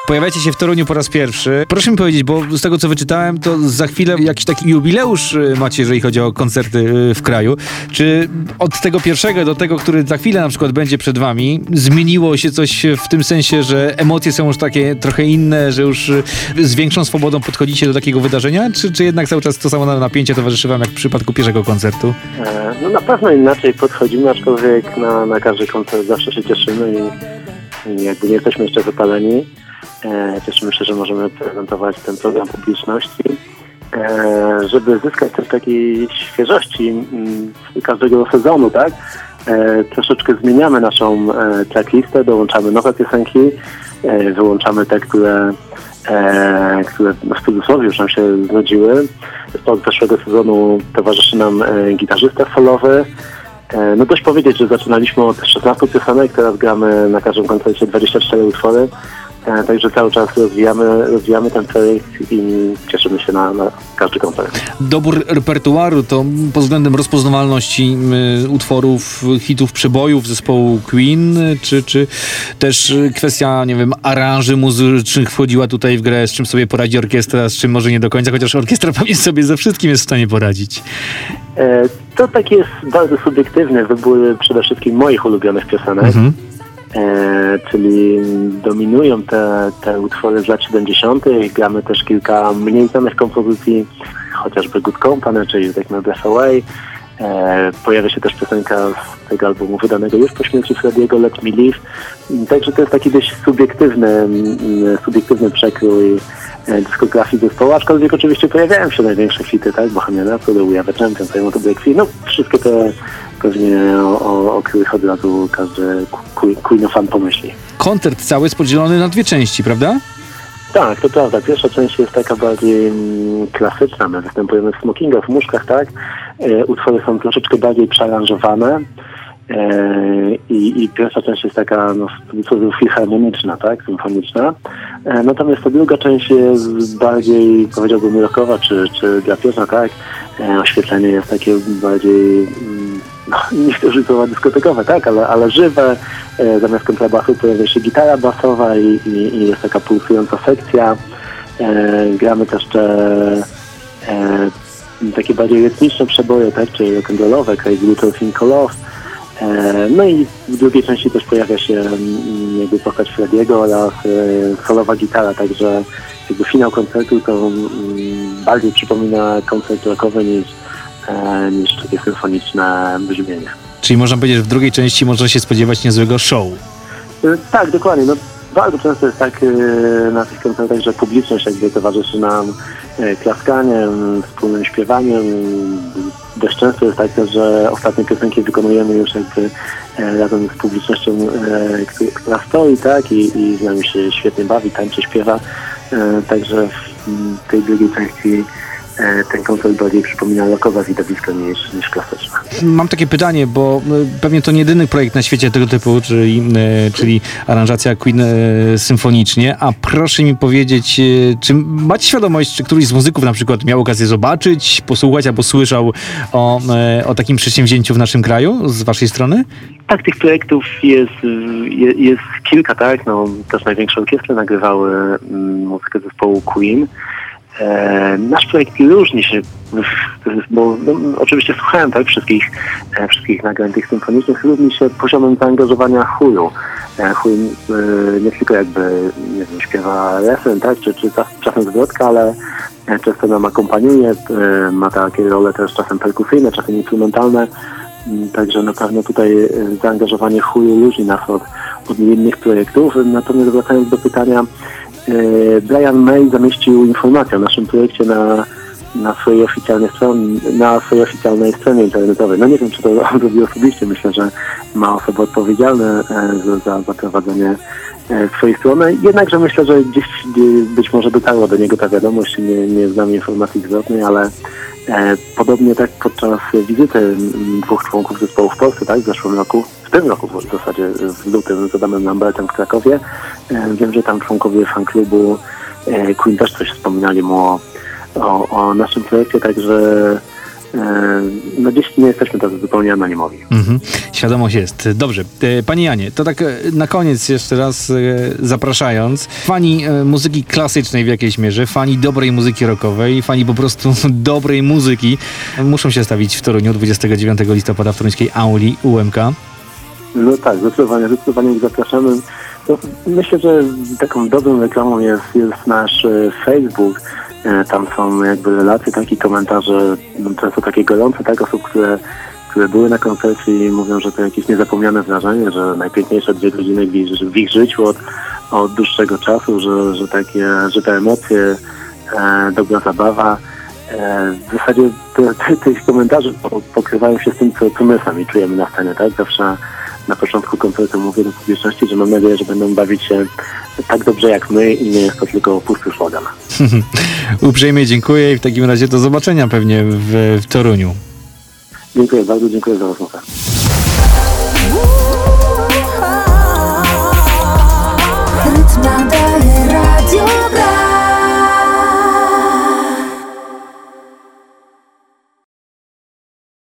Pojawiacie się w Toruniu po raz pierwszy. Proszę mi powiedzieć, bo z tego co wyczytałem, to za chwilę jakiś taki jubileusz macie, jeżeli chodzi o koncerty w kraju. Czy od tego pierwszego do tego, który za chwilę na przykład będzie przed wami, zmieniło się coś w tym sensie, że emocje są już takie trochę inne, że już z większą swobodą podchodzicie do takiego wydarzenia? Czy jednak cały czas to samo napięcie towarzyszy wam jak w przypadku pierwszego koncertu? No na pewno inaczej podchodzimy, aczkolwiek na każdy koncert zawsze się cieszymy i jakby nie jesteśmy jeszcze wypaleni. Cieszymy się, że możemy prezentować ten program publiczności, żeby zyskać też takiej świeżości każdego sezonu, tak? Troszeczkę zmieniamy naszą tracklistę, dołączamy nowe piosenki, wyłączamy te, które w cudzysłowie już nam się znudziły. Od zeszłego sezonu towarzyszy nam gitarzysta solowy. No dość powiedzieć, że zaczynaliśmy od 16 piosenek, teraz gramy na każdym koncercie 24 utwory. Także cały czas rozwijamy ten projekt i cieszymy się na każdy koncert. Dobór repertuaru to pod względem rozpoznawalności utworów, hitów, przebojów zespołu Queen, czy też kwestia, nie wiem, aranży muzycznych wchodziła tutaj w grę, z czym sobie poradzi orkiestra, z czym może nie do końca, chociaż orkiestra pewnie sobie ze wszystkim jest w stanie poradzić. To taki jest bardzo subiektywny wybór przede wszystkim moich ulubionych piosenek. Czyli dominują te utwory z lat 70. Gramy też kilka mniej znanych kompozycji, chociażby Good Company, czyli Take My Breath Away. Pojawia się też piosenka z tego albumu wydanego już po śmierci Frediego, Let Me Live. Także to jest taki dość subiektywny przekrój dyskografii zespołu, aczkolwiek oczywiście pojawiają się największe hity, tak? Bohemian Rhapsody, We Are The Champions, I Want To Break Free. No wszystkie te pewnie o których od razu każdy Queen fan pomyśli. Koncert cały jest podzielony na dwie części, prawda? Tak, to prawda. Pierwsza część jest taka bardziej klasyczna. My występujemy w smokingach, w muszkach, tak? Utwory są troszeczkę bardziej przearanżowane. I pierwsza część jest taka, no, w cudzysłowie filharmoniczna, tak? Symfoniczna. Natomiast ta druga część jest bardziej, powiedziałbym, rockowa, czy drapieżna, tak? Oświetlenie jest takie bardziej, no, nie chcę użyć słowa dyskotekowe, tak? Ale żywe. Zamiast kontrabasu pojawia się gitara basowa i jest taka pulsująca sekcja. Gramy też takie bardziej rytmiczne przeboje, tak? Czyli rock'n'rollowe, Crazy Little Thing Called Love. No i w drugiej części też pojawia się jakby postać Frediego oraz solowa gitara, także jakby finał koncertu to bardziej przypomina koncert rockowy niż takie symfoniczne brzmienie. Czyli można powiedzieć, że w drugiej części można się spodziewać niezłego show. Tak, dokładnie. No, bardzo często jest tak na tych koncertach, że publiczność jakby towarzyszy nam klaskaniem, wspólnym śpiewaniem. Dość często jest tak, że ostatnie piosenki wykonujemy już jakby razem z publicznością, która stoi, tak, i z nami się świetnie bawi, tańczy, śpiewa. Także w tej drugiej części ten koncert bardziej przypomina rockowe widowisko niż klasyczne. Mam takie pytanie, bo pewnie to nie jedyny projekt na świecie tego typu, czyli aranżacja Queen symfonicznie, a proszę mi powiedzieć, czy macie świadomość, czy któryś z muzyków na przykład miał okazję zobaczyć, posłuchać albo słyszał o takim przedsięwzięciu w naszym kraju z waszej strony? Tak, tych projektów jest kilka, tak? No, też największe orkiestry nagrywały muzykę zespołu Queen. Nasz projekt różni się, bo oczywiście słuchałem, tak, wszystkich nagrań tych symfonicznych, różni się poziomem zaangażowania chóru. Chór nie tylko jakby, nie wiem, śpiewa refren, tak, czy czasem zwrotka, ale często nam akompaniuje, ma takie role też czasem perkusyjne, czasem instrumentalne. Także na pewno tutaj zaangażowanie chóru różni nas od innych projektów. Natomiast wracając do pytania, Brian May zamieścił informację o naszym projekcie na swojej oficjalnej stronie internetowej. No nie wiem, czy to on zrobił osobiście. Myślę, że ma osoby odpowiedzialne za prowadzenie swojej strony. Jednakże myślę, że gdzieś być może dotarła do niego ta wiadomość. Nie znam informacji zwrotnej, ale podobnie tak podczas wizyty dwóch członków zespołu w Polsce, tak, w zeszłym roku, w tym roku w zasadzie w lutym z Adamem Lambertem w Krakowie. Wiem, że tam członkowie fanklubu Queen też coś wspominali mu o naszym projekcie, także No dziś nie jesteśmy tacy zupełnie anonimowi. Świadomość jest. Dobrze. Panie Janie, to tak na koniec jeszcze raz zapraszając. Fani muzyki klasycznej w jakiejś mierze, fani dobrej muzyki rockowej, fani po prostu dobrej muzyki muszą się stawić w Toruniu 29 listopada w toruńskiej auli UMK. No tak, zdecydowanie ich zapraszamy. No, myślę, że taką dobrą reklamą jest nasz Facebook. Tam są jakby relacje, takie komentarze, często takie gorące, tak, osób, które były na koncercie i mówią, że to jakieś niezapomniane wrażenie, że najpiękniejsze 2 godziny w ich życiu od dłuższego czasu, że te emocje, dobra zabawa. W zasadzie te komentarze pokrywają się z tym, co my sami czujemy na scenie, tak? Zawsze na początku koncertu mówię do publiczności, że mam nadzieję, że będą bawić się tak dobrze jak my i nie jest to tylko pusty slogan. Uprzejmie dziękuję i w takim razie do zobaczenia pewnie w Toruniu. Dziękuję bardzo, dziękuję za rozmowę.